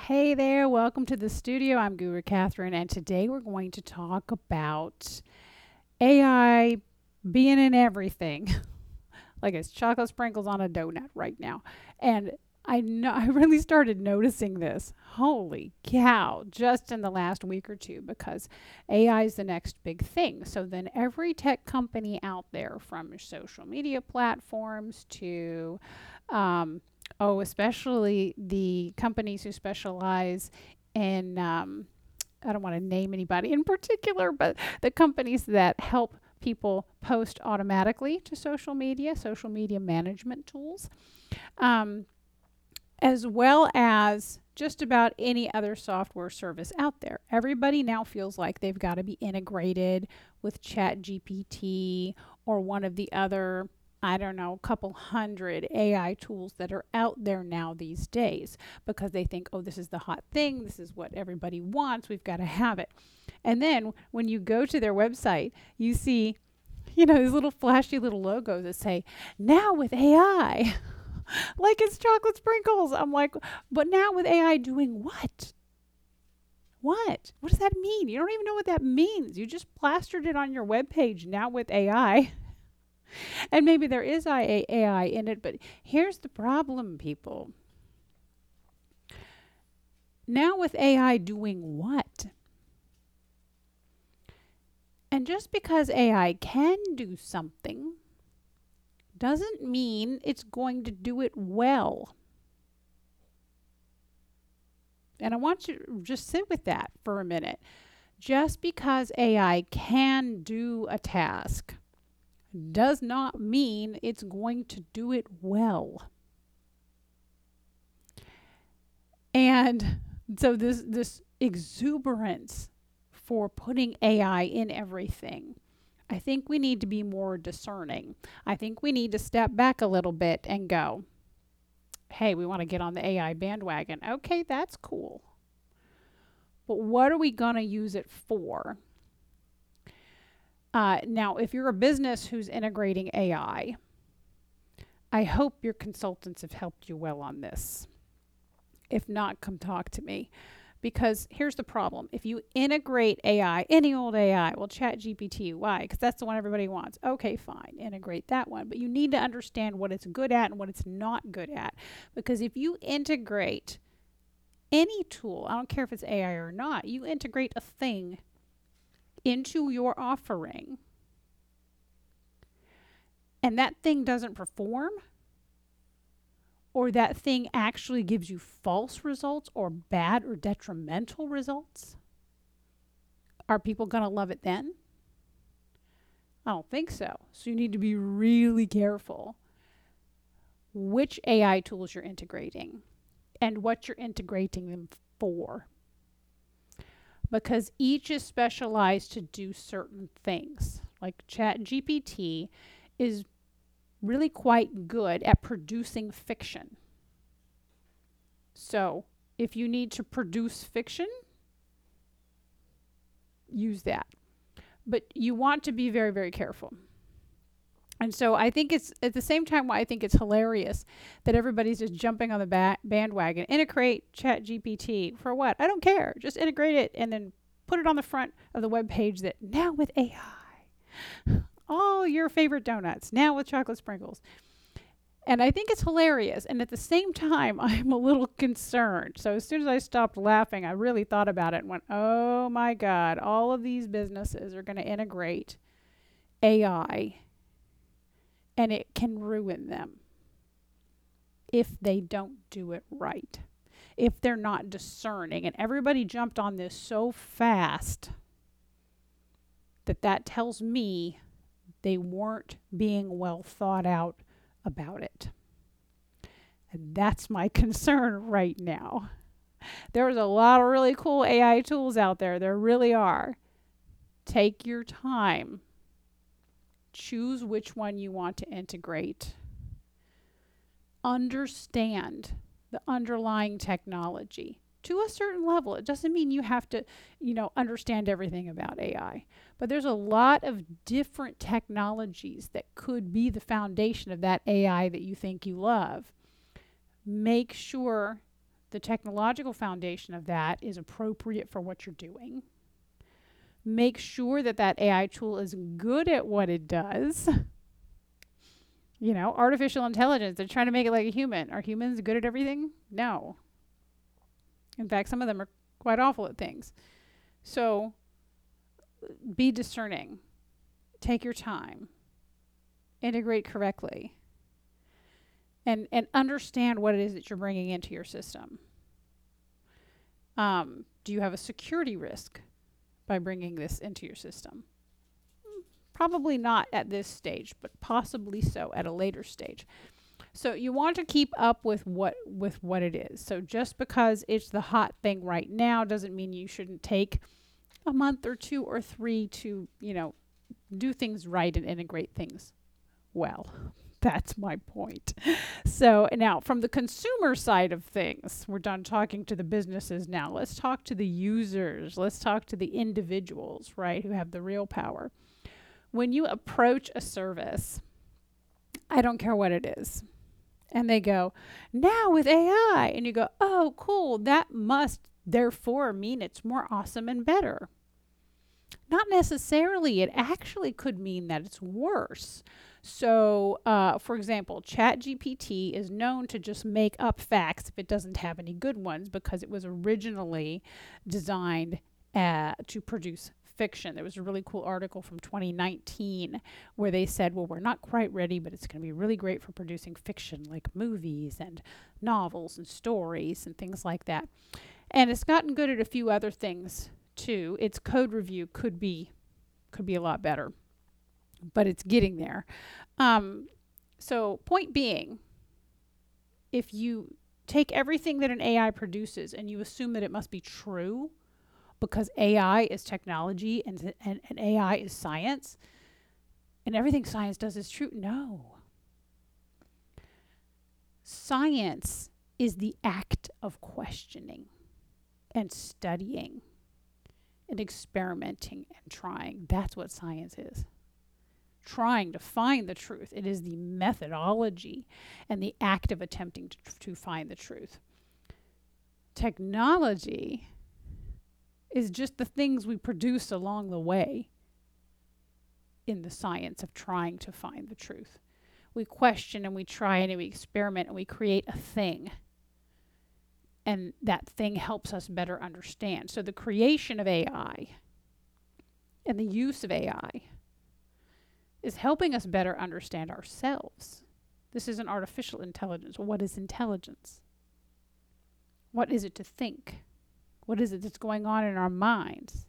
Hey there, welcome to the studio. I'm Guru Catherine, and today we're going to talk about AI being in everything, like it's chocolate sprinkles on a donut right now. And I know I really started noticing this. Holy cow, just in the last week or two, because AI is the next big thing. So then every tech company out there, from social media platforms to especially the companies who specialize in, I don't want to name anybody in particular, but the companies that help people post automatically to social media management tools, um, as well as just about any other software service out there. Everybody now feels like they've got to be integrated with ChatGPT or one of the other, I don't know, a couple hundred AI tools that are out there now these days, because they think, oh, this is the hot thing. This is what everybody wants. We've got to have it. And then when you go to their website, you see, these little flashy little logos that say, now with AI. Like it's chocolate sprinkles. I'm like, but now with AI doing what? What? What does that mean? You don't even know what that means. You just plastered it on your webpage now with AI. And maybe there is AI in it, but here's the problem, people. Now with AI doing what? And just because AI can do something doesn't mean it's going to do it well. And I want you to just sit with that for a minute. Just because AI can do a task does not mean it's going to do it well. And so this exuberance for putting AI in everything, I think we need to be more discerning. I think we need to step back a little bit and go, hey, we want to get on the AI bandwagon. Okay, that's cool. But what are we going to use it for? Now, if you're a business who's integrating AI, I hope your consultants have helped you well on this. If not, come talk to me. Because here's the problem. If you integrate AI, any old AI, well, ChatGPT, why? Because that's the one everybody wants. Okay, fine, integrate that one. But you need to understand what it's good at and what it's not good at. Because if you integrate any tool, I don't care if it's AI or not, you integrate a thing into your offering, and that thing doesn't perform, or that thing actually gives you false results or bad or detrimental results, are people going to love it then? I don't think so. So you need to be really careful which AI tools you're integrating and what you're integrating them for. Because each is specialized to do certain things. Like ChatGPT is really quite good at producing fiction. So if you need to produce fiction, use that. But you want to be very, very careful. And so I think it's, at the same time, why I think it's hilarious that everybody's just jumping on the bandwagon. Integrate ChatGPT. For what? I don't care. Just integrate it and then put it on the front of the web page that now with AI, all your favorite donuts, now with chocolate sprinkles. And I think it's hilarious. And at the same time, I'm a little concerned. So as soon as I stopped laughing, I really thought about it and went, oh my God, all of these businesses are going to integrate AI, and it can ruin them if they don't do it right, if they're not discerning. And everybody jumped on this so fast that tells me they weren't being well thought out about it. And that's my concern right now. There's a lot of really cool AI tools out there. There really are. Take your time. Choose which one you want to integrate. Understand the underlying technology to a certain level. It doesn't mean you have to, understand everything about AI. But there's a lot of different technologies that could be the foundation of that AI that you think you love. Make sure the technological foundation of that is appropriate for what you're doing. Make sure that that AI tool is good at what it does. You know, artificial intelligence, they're trying to make it like a human. Are humans good at everything? No. In fact, some of them are quite awful at things. So be discerning. Take your time. Integrate correctly. And understand what it is that you're bringing into your system. Do you have a security risk by bringing this into your system? Probably not at this stage, but possibly so at a later stage. So you want to keep up with what it is. So just because it's the hot thing right now doesn't mean you shouldn't take a month or 2 or 3 to, do things right and integrate things well. That's my point. So now from the consumer side of things, we're done talking to the businesses now. Let's talk to the users. Let's talk to the individuals, right, who have the real power. When you approach a service, I don't care what it is, and they go, now with AI, and you go, oh, cool, that must therefore mean it's more awesome and better. Not necessarily. It actually could mean that it's worse. So, for example, ChatGPT is known to just make up facts if it doesn't have any good ones because it was originally designed to produce fiction. There was a really cool article from 2019 where they said, well, we're not quite ready, but it's going to be really great for producing fiction like movies and novels and stories and things like that. And it's gotten good at a few other things too. Its code review could be a lot better, but it's getting there. So point being, if you take everything that an AI produces and you assume that it must be true because AI is technology and AI is science and everything science does is true, no. Science is the act of questioning and studying and experimenting and trying. That's what science is. Trying to find the truth. It is the methodology and the act of attempting to find the truth. Technology is just the things we produce along the way in the science of trying to find the truth. We question and we try and we experiment and we create a thing. And that thing helps us better understand. So the creation of AI and the use of AI is helping us better understand ourselves. This isn't artificial intelligence. What is intelligence? What is it to think? What is it that's going on in our minds?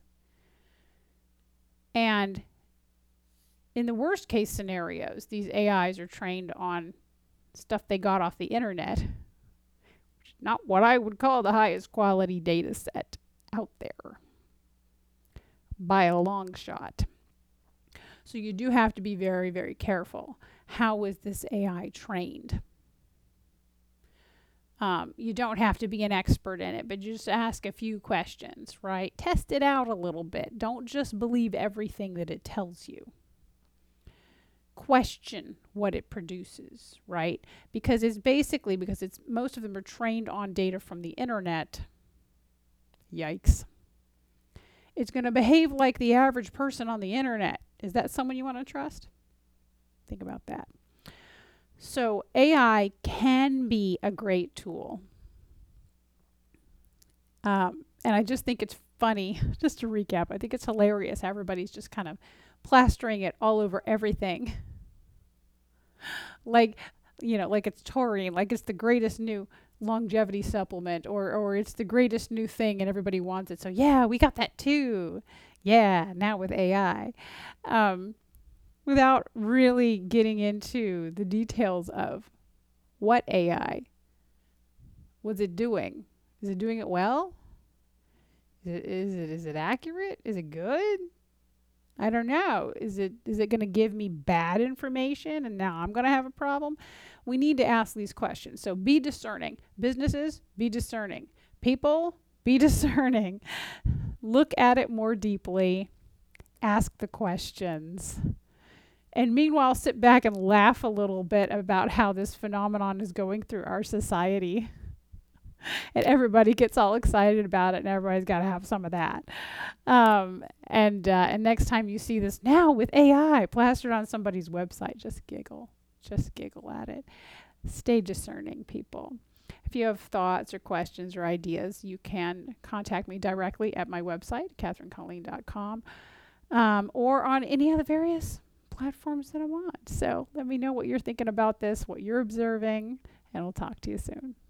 And in the worst case scenarios, these AIs are trained on stuff they got off the internet, which is not what I would call the highest quality data set out there by a long shot. So you do have to be very, very careful. How is this AI trained? You don't have to be an expert in it, but just ask a few questions, right? Test it out a little bit. Don't just believe everything that it tells you. Question what it produces, right? Because most of them are trained on data from the internet. Yikes. It's going to behave like the average person on the internet. Is that someone you want to trust? Think about that. So AI can be a great tool. And I just think it's funny, just to recap, I think it's hilarious how everybody's just kind of plastering it all over everything. Like it's taurine, like it's the greatest new longevity supplement or it's the greatest new thing and everybody wants it. So yeah, we got that too. Yeah, now with AI. Without really getting into the details of what AI was it doing. Is it doing it well? Is it accurate? Is it good? I don't know. Is it going to give me bad information and now I'm going to have a problem? We need to ask these questions. So be discerning. Businesses, be discerning. People, be discerning. Look at it more deeply. Ask the questions. And meanwhile, sit back and laugh a little bit about how this phenomenon is going through our society. And everybody gets all excited about it, and everybody's got to have some of that. And next time you see this now with AI plastered on somebody's website, just giggle. Just giggle at it. Stay discerning, people. If you have thoughts or questions or ideas, you can contact me directly at my website, katherinecolleen.com, or on any of the various platforms that I'm on. So let me know what you're thinking about this, what you're observing, and we'll talk to you soon.